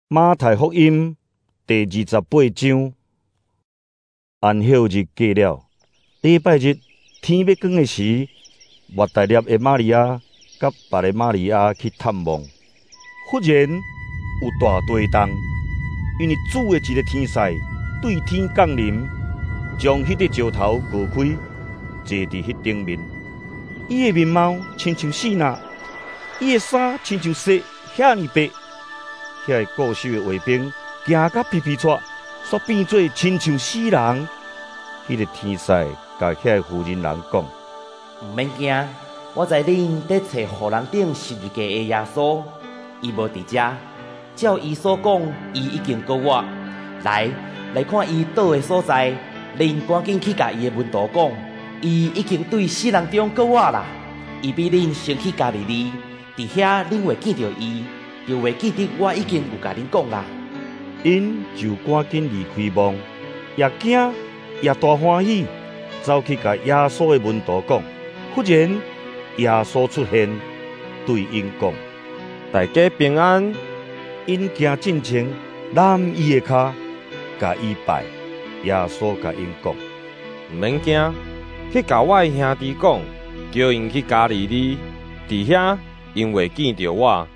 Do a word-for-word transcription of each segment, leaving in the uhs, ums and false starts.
马太福音第二十八章，安息日过了，礼拜日天要光的时，抹大粒的玛利亚甲别的玛利亚去探望。忽然有大地动，因为主的一个天使对天降临，将迄个石头割开，坐伫迄顶面。伊的面貌亲像死人，伊的衫亲像雪遐尼白。遐个固守的卫兵惊甲皮皮喘，煞变做亲像死人。迄、那个天使甲遐个妇人人讲： 毋免惊，我知恁在找互人顶十字架的耶稣，伊无伫遮。照伊所讲，伊已经告我来来看伊倒的所在。恁赶紧去甲伊的门徒讲，伊已经对死人中告我啦。伊比恁先去加利利，伫遐恁会见到伊。就会记得我已经有甲恁讲啦。 因就赶紧离开梦，也惊也大欢喜，走去甲耶稣的门徒讲。忽然耶稣出现，对因讲： 大家平安。 因行进前，揽伊的脚，甲伊拜。耶稣甲因讲： 毋免惊，去甲我的兄弟讲，叫因去加利利，伫遐因会见到我。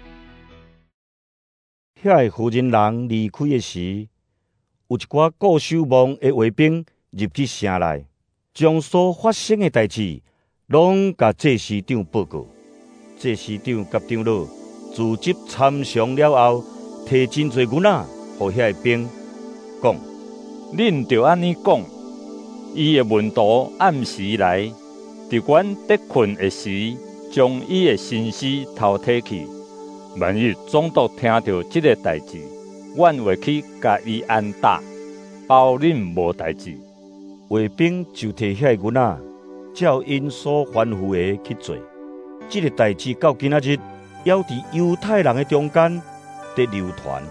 遐个妇人人离开的时，有一寡固守望的卫兵入去城内，将所发生的代志拢甲祭司长报告。祭司长甲长老自执参详了后，摕真侪牛仔，互遐个兵讲： 恁着安尼讲，伊的门徒暗时来，伫阮得困的时，将伊的身尸偷摕去。万一总督听到这个代志，阮会去甲伊安打，保恁无代志。 卫兵就摕遐个牛仔，照因所吩咐的去做。这个代志到今仔日，还伫犹太人的中间在流传。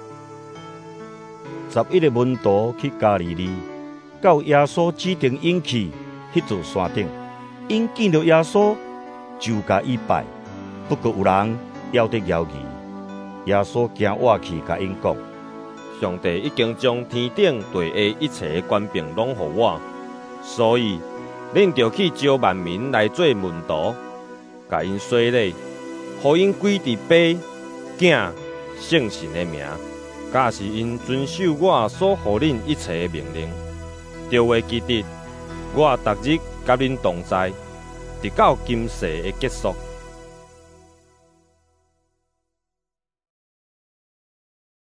十一个门徒去加利利，到耶稣指定因去迄座山顶，因见到耶稣就甲伊拜。不过有人还在犹豫。耶稣行活去，甲因讲： 上帝已经将天顶地下一切的权柄拢予我，所以恁着去招万民来做门徒，甲因洗礼，予因归伫爸、囝、圣神的名。假使因遵守我所予恁一切的命令，就会记得我逐日甲恁同在，直到今世的结束。